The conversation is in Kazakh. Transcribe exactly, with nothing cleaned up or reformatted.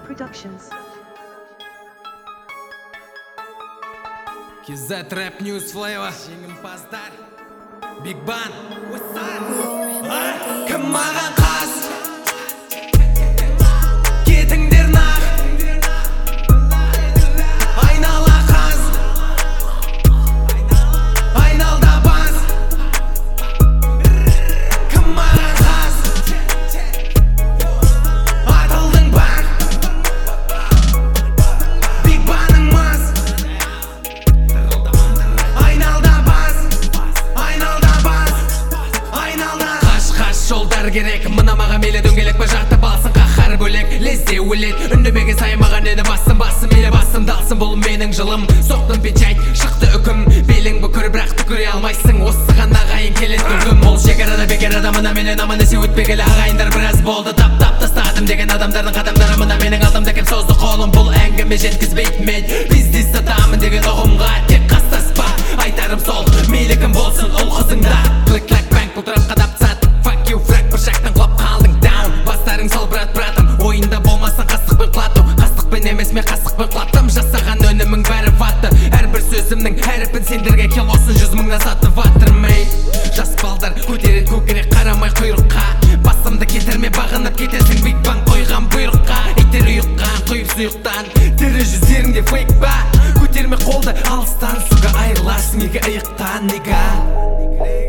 Productions. Кизет Рэп Ньюс Флейва жеңімпаздар Биг Бан Кім маған қас кетіңдер нақ айнала қаз айналда бас кім маған қас атылдың бар Биг Банның мас айналда бас айналда бас айналда қаш-қаш жолдар керек мына маған мейлі дөңгелек ба жақтап алсын қаһар бөлек лезде өлет үндемеген сайын маған ені басым басым мейлі басым далсын бұл менің жылым соқтым печать шықты үкім белің бүкір бірақ түкіре алмайсың осыған ағайын келеді күлкім ол шекарада бекер адамына менен аман есе өтпегелі ағайындар біраз болды тап-тап тастадым деген адамдардың қадамдары мына менің алдымда кеп созды қолым бұл әңгіме жеткізбейді мен бизнес сатамын деген ұғымға тек қастаспа айтарым сол мейлі кім болсын ұл қызыңда клик-клак бэнк бұлдырап қадап сатып fuck you фрак бір жақтан құлап қалдың down бастарың сол брат братым ойында болмасын қастықпен құлату қастықпен емес мен қастықпен құлаттым жасаған өнімің бәрі ватты әрбір сөзімнің әріпін сендерге килосын жүз мыңнан сатып ваттырмын ей жас балдар көтереді көкірек қарамай құйрыққа басымды кетірме бағынып кетесің Биг Бан қойған бұйрыққа иттер ұйыққан құйып сұйықтан тірі жүздеріңде фейк ба көтерме қолды алыстан суға айырыласың екі иықтан нега